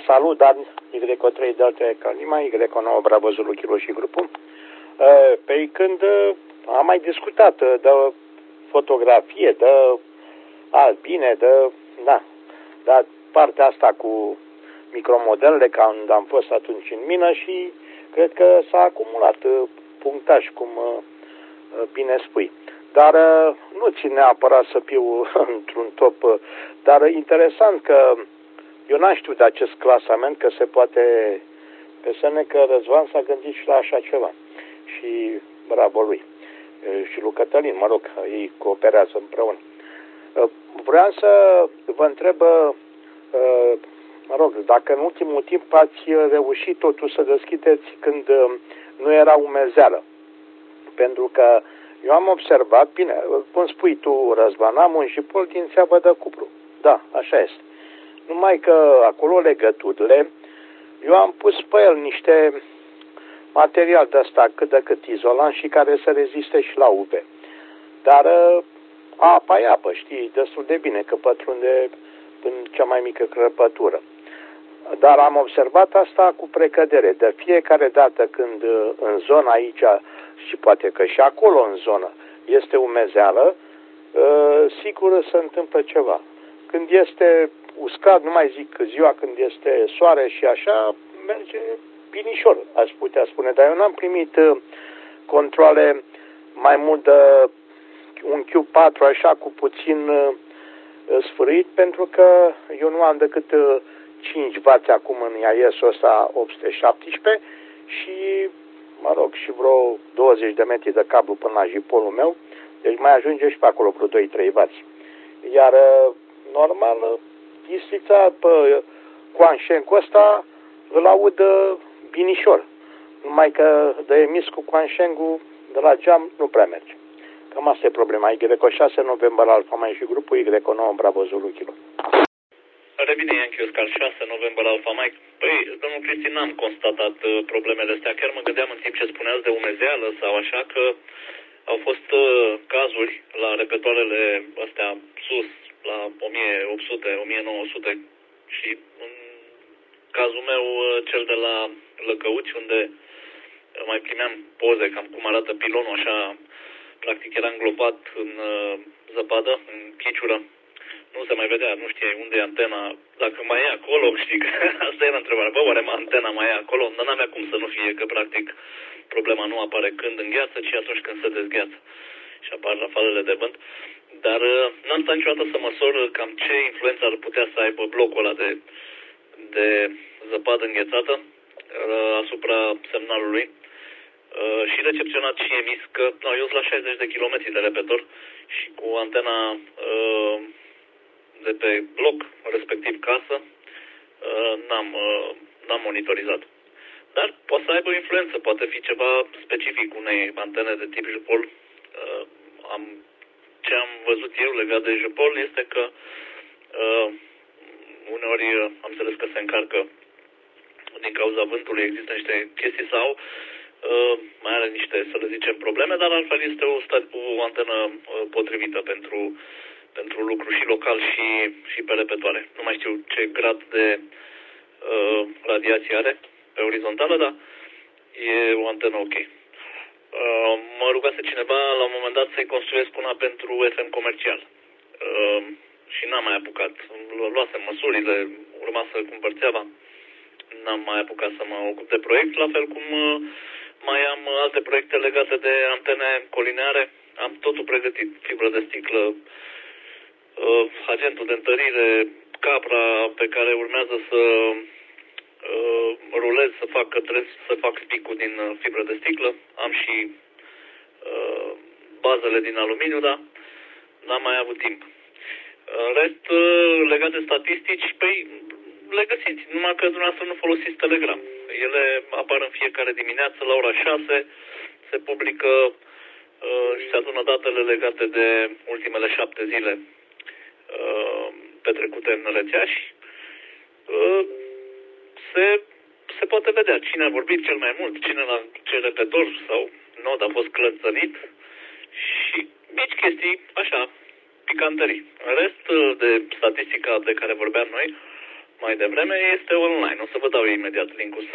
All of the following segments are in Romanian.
salut, Dan, Y3 Delta Calima, Y9 Bravo Zulu Kilo și grupul. Pe când am mai discutat de fotografie, de albine, dar partea asta cu micromodelele, când am fost atunci în mină și cred că s-a acumulat punctaj, cum bine spui. Dar nu țin neapărat să fiu într-un top, dar interesant că eu n-am știut de acest clasament, că se poate, pe semne că Răzvan s-a gândit și la așa ceva. Și bravo lui. Și lui Cătălin, mă rog, ei cooperează împreună. Vreau să vă întreb, mă rog, dacă în ultimul timp ați reușit totuși să deschideți când nu era umezeală. Pentru că eu am observat, bine, cum spui tu, Răzvan, am un jipol din țeavă de cupru. Da, așa este. Numai că acolo legăturile, eu am pus pe el niște material de ăsta cât de cât izolant și care să reziste și la UV. Dar apa e apă, știi, destul de bine, că pătrunde în cea mai mică crăpătură. Dar am observat asta cu precădere. De fiecare dată când în zona aici, și poate că și acolo în zonă, este umezeală, sigur se întâmplă ceva. Când este uscat, nu mai zic ziua, când este soare și așa, merge binișor, aș putea spune. Dar eu n-am primit controle mai mult de un Q4, așa, cu puțin sfârșit, pentru că eu nu am decât 5W acum în IAS-ul ăsta 817 și, mă rog, și vreo 20 de metri de cablu până la jipolul meu, deci mai ajunge și pe acolo vreo 2-3W. Iar, normal, istița pe Coanșencu ăsta îl aud binișor. Numai că de emis cu Coanșencu de la geam nu prea merge. Cam asta e problema. Y6 November Alfa Mai și grupul Y9 Bravo Zulu Kilo. Revine Yankee Oscar 6 November Alfa Mike. Păi, domnul Cristi, n-am constatat problemele astea. Chiar mă gândeam în timp ce spuneați de umezeală sau așa că au fost cazuri la repetoarele astea sus, la 1800, 1900 și în cazul meu cel de la Lăcăuci, unde mai primeam poze cam cum arată pilonul, așa, practic era înglobat în zăpadă, în chiciură. Nu se mai vedea, nu știai unde e antena, dacă mai e acolo, știi, că asta era întrebarea. Bă, oare antena mai e acolo? Dar n-avea cum să nu fie, că practic problema nu apare când îngheață, ci atunci când se dezgheață și apar rafalele de vânt. Dar n-am stat niciodată să măsor cam ce influență ar putea să aibă blocul ăla de zăpadă înghețată asupra semnalului și recepționat și emis, că eu sunt la 60 de km de repetor și cu antena de pe bloc, respectiv casă, n-am monitorizat. Dar poate să aibă o influență, poate fi ceva specific unei antene de tip jupol. Ce am văzut eu legat de jupol este că uneori am înțeles că se încarcă din cauza vântului, există niște chestii sau mai are niște, să le zicem, probleme, dar altfel este o antenă potrivită pentru lucru și local și pe repetoare. Nu mai știu ce grad de radiație are pe orizontală, dar e o antenă ok. Mă rugase cineva la un moment dat să-i construiesc una pentru FM comercial și n-am mai apucat. Luasem măsurile, urma să cumpăr țeava, n-am mai apucat să mă ocup de proiect, la fel cum mai am alte proiecte legate de antene colineare. Am totul pregătit, fibră de sticlă, agentul de întărire, capra pe care urmează să rulez, să fac spicul din fibră de sticlă. Am și bazele din aluminiu, dar n-am mai avut timp. În rest, legat de statistici, păi le găsiți, numai că dumneavoastră nu folosiți Telegram. Ele apar în fiecare dimineață la ora 6, se publică și se adună datele legate de ultimele 7 zile petrecute în rețea și se poate vedea cine a vorbit cel mai mult, cine la ce repetor sau nod a fost clățănit și mici chestii, așa, picantării. În rest de statistica de care vorbeam noi, mai devreme, este online. O să vă dau imediat link-ul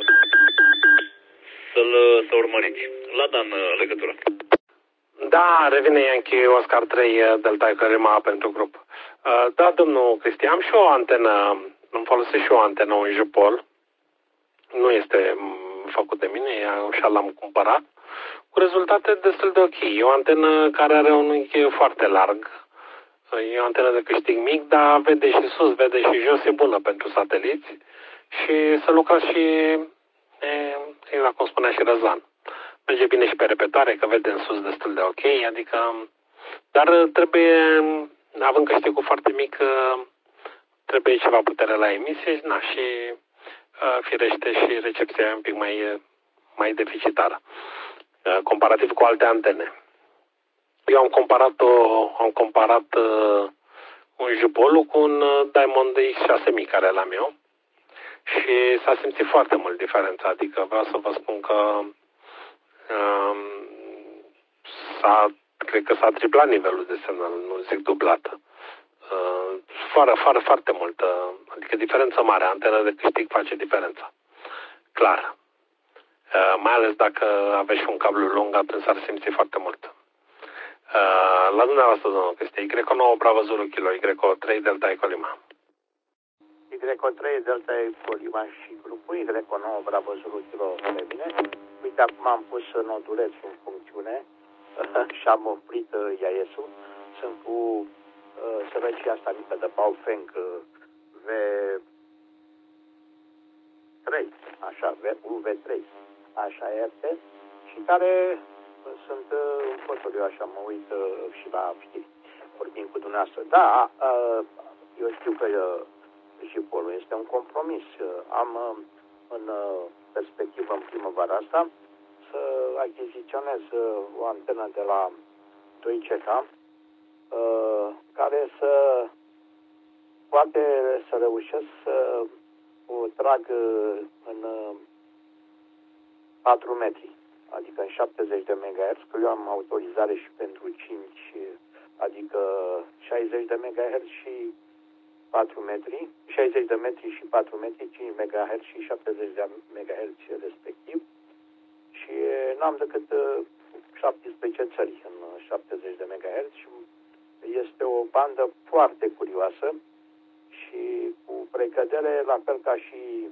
să urmăriți. La Dan legătură. Da, revine Yankee Oscar 3 Delta Echo Lima pentru grup. Da, domnul Cristi, am și o antenă, îmi folosesc și o antenă, un Jupol. Nu este făcut de mine, așa l-am cumpărat. Cu rezultate destul de ok. E o antenă care are un unghi foarte larg. E o antenă de câștig mic, dar vede și sus, vede și jos, e bună pentru sateliți. Și să lucrați și, exact cum spunea și Răzvan. Merge bine și pe repetoare, că vede în sus destul de ok, adică... Dar trebuie, având câștigul foarte mic, trebuie ceva putere la emisie, și firește și recepția e un pic mai deficitară, comparativ cu alte antene. Eu am comparat un Jupol cu un Diamond X6000 care l-am eu și s-a simțit foarte mult diferența, adică vreau să vă spun că cred că s-a triplat nivelul de semnal, nu zic dublat. Foarte mult, adică diferență mare, antena de câștig face diferența. Clar. Mai ales dacă aveți și un cablu lung, atunci s-ar simți foarte mult. La dumneavoastră, domnul Cristi, Y9 Bravo Zulu Kilo, Y3 Delta Echo Lima. Y3 Delta Echo Lima și grupul Y9 Bravo Zulu Kilo, bine. Uite, acum am pus nodulețul în funcțiune și am oprit IAS-ul. Sunt cu sărăcia asta mică de Baofeng V3, așa, UV3, așa RT, și care sunt în fotoliu, așa, mă uit și la știri, vorbim cu dumneavoastră. Da, eu știu că Jupolul este un compromis. Am în perspectivă în primăvara asta să achiziționez o antenă de la 2CH care să poate să reușesc să o trag în 4 metri, adică în 70 de MHz, că eu am autorizare și pentru 5, adică 60 de MHz și 4 metri, 60 de metri și 4 metri, 5 MHz și 70 de MHz respectiv. Și n-am decât 17 țări în 70 de MHz și este o bandă foarte curioasă și cu precădere, la fel ca și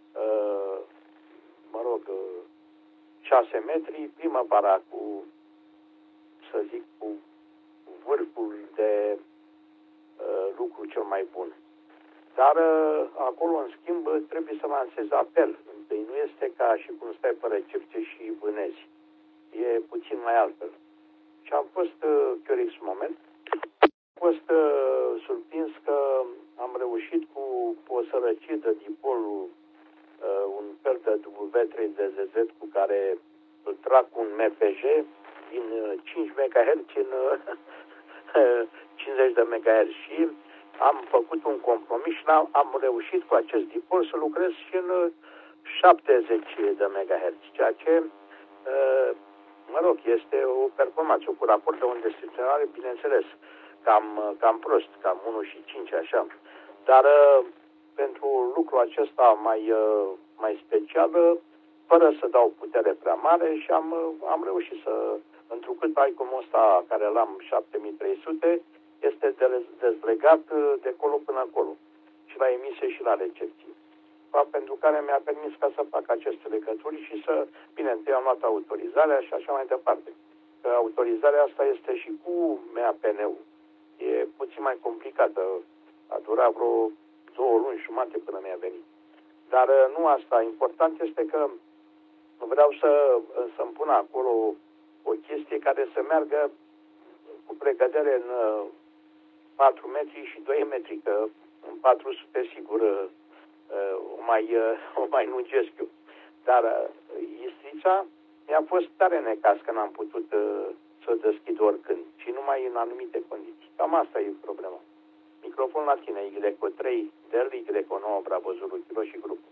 6 metri, primăvara cu, să zic, cu vârful de lucru cel mai bun. Dar acolo, în schimb, trebuie să lansezi apel. Nu este ca și cum stai pe recepție și vânezi. E puțin mai altfel. Și am fost curios un moment. Am fost surprins că am reușit cu o sărăcie de dipolul, un fel de W3DZZ cu care îl trag un MFJ din 5 MHz în 50 de MHz și am făcut un compromis și am reușit cu acest dipol să lucrez și în 70 de MHz, ceea ce, este o performanță, cu raport de unde staționare, bineînțeles, cam prost, cam 1 și 5, așa. Dar pentru lucrul acesta mai special, fără să dau putere prea mare, și am reușit să, întrucât ICOM-ul ăsta care l-am 7300, este dezlegat de colo până acolo, și la emisie și la recepție. Pentru care mi-a permis ca să fac aceste legături și să, bine, întâi am luat autorizarea și așa mai departe. Că autorizarea asta este și cu MAPN-ul. E puțin mai complicată. A durat vreo 2 luni jumate până mi-a venit. Dar nu asta. Important este că vreau să-mi pun acolo o chestie care să meargă cu precădere în 4 metri și 2 metri, că în 400 sigur o mai lungesc eu. Dar Istrița mi-a fost tare necaz că n-am putut să deschid oricând și numai în anumite condiții. Cam asta e problema. Microfon la tine, Y3 Del, Y9 Bravo Zulu Kilo și grupul.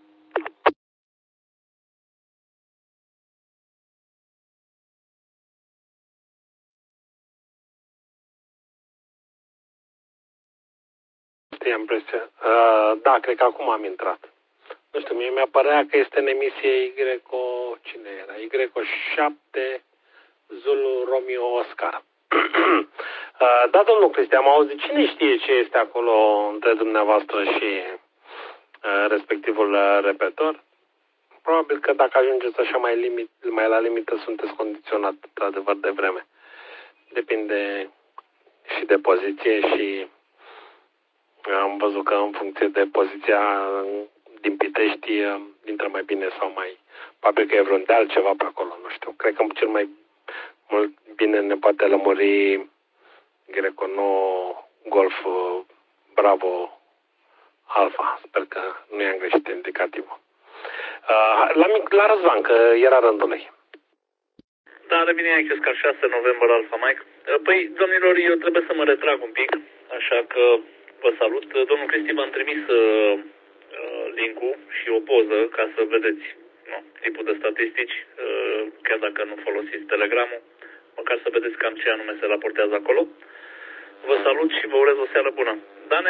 am impresia. Da, cred că acum am intrat. Nu știu, mie mi-a părea că este în emisie cine era? Y7 Zulu Romeo Oscar. Da, domnul Cristian, am auzit. Cine știe ce este acolo între dumneavoastră și respectivul repetor? Probabil că dacă ajungeți așa mai la limită, sunteți condiționat într-adevăr de vreme. Depinde și de poziție și am văzut că în funcție de poziția din Pitești intră mai bine sau mai... Probabil că e vreun de altceva pe acolo, nu știu. Cred că cel mai mult bine ne poate lămuri Greco 9 Golf Bravo Alfa. Sper că nu i-am greșit indicativul. La Răzvan, că era rândul lui. Da, revine aici Oscar 6 November Alfa Mike. Păi, domnilor, eu trebuie să mă retrag un pic, așa că vă salut. Domnul Cristi v-am trimis link-ul și o poză ca să vedeți tipul de statistici, chiar dacă nu folosiți Telegramul, măcar să vedeți cam ce anume se raportează acolo. Vă salut și vă urez o seară bună. Dar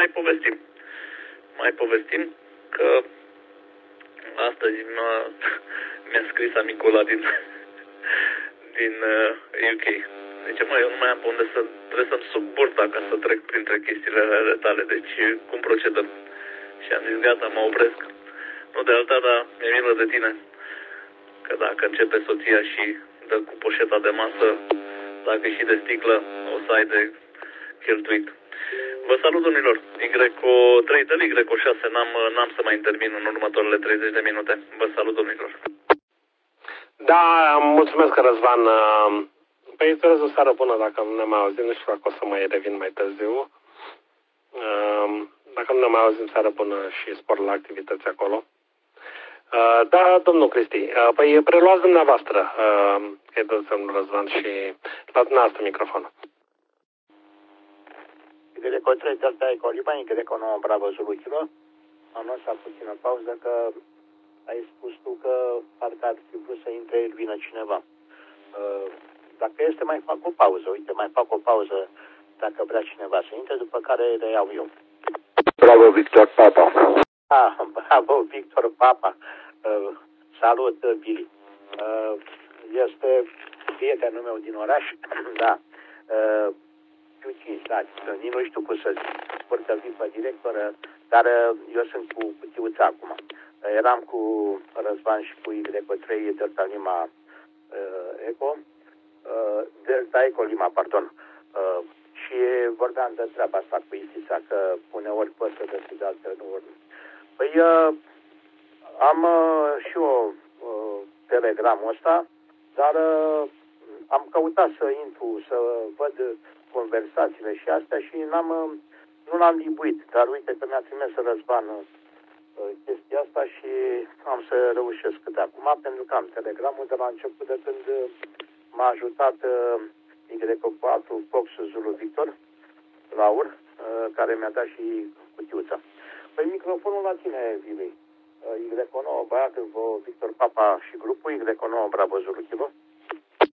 mai povestim că astăzi mi-a scris amicul ăla din UK. Deci, eu nu mai am pe unde să... Trebuie să-mi sub burta ca să trec printre chestiile tale. Deci, cum procedăm? Și am zis, gata, mă opresc. Nu de alta, dar mi-e milă de tine. Că dacă începe soția și dă cu poșeta de masă, dacă și de sticlă, o să ai de cheltuit. Vă salut, domnilor. Y3 de Y6, n-am să mai intervin în următoarele 30 de minute. Vă salut, domnilor. Da, mulțumesc, Răzvan. Păi îți urez o seară bună dacă nu ne mai auzim. Nu știu dacă o să mai revin mai târziu. Dacă nu ne mai auzim, seară bună și spor la activități acolo. Da, domnul Cristi, păi preluați dumneavoastră, că e domnul Răzvan, și la dumneavoastră microfonul. Greco 3 Delta Eco Lima, Greco 9 Bravo Zulu Kilo. Am lăsat puțină pauză că ai spus tu că parcă ar fi vrut să intre el, vină cineva. Dacă este, mai fac o pauză. Uite, mai fac o pauză dacă vrea cineva să intre, după care le iau eu. Bravo, Victor Papa. Bravo, Victor Papa. Salut, Billy. Este prietenul meu din oraș, da. Nici nu știu cum să zic, foarte pe director, dar eu sunt cu cutiuța acum. Eram cu Răzvan și cu Y3 Delta Lima Eco, Delta Eco Lima, pardon. Și vorbeam de treaba asta cu Isița, că uneori pot să deschid altele, nu ori. Păi am și eu telegramul ăsta, dar am căutat să intru, să văd conversațiile și astea și nu l-am libuit. Dar uite că mi-a trimis Răzvan chestia asta și am să reușesc de acum, pentru că am telegramul de la început, de când m-a ajutat Y4 Fox Zulu Victor Laur, care mi-a dat și cutiuța. Păi microfonul la tine, Vili. Y9 Băiat, Victor Papa și grupul Y9 Bravo Zulu Kilo.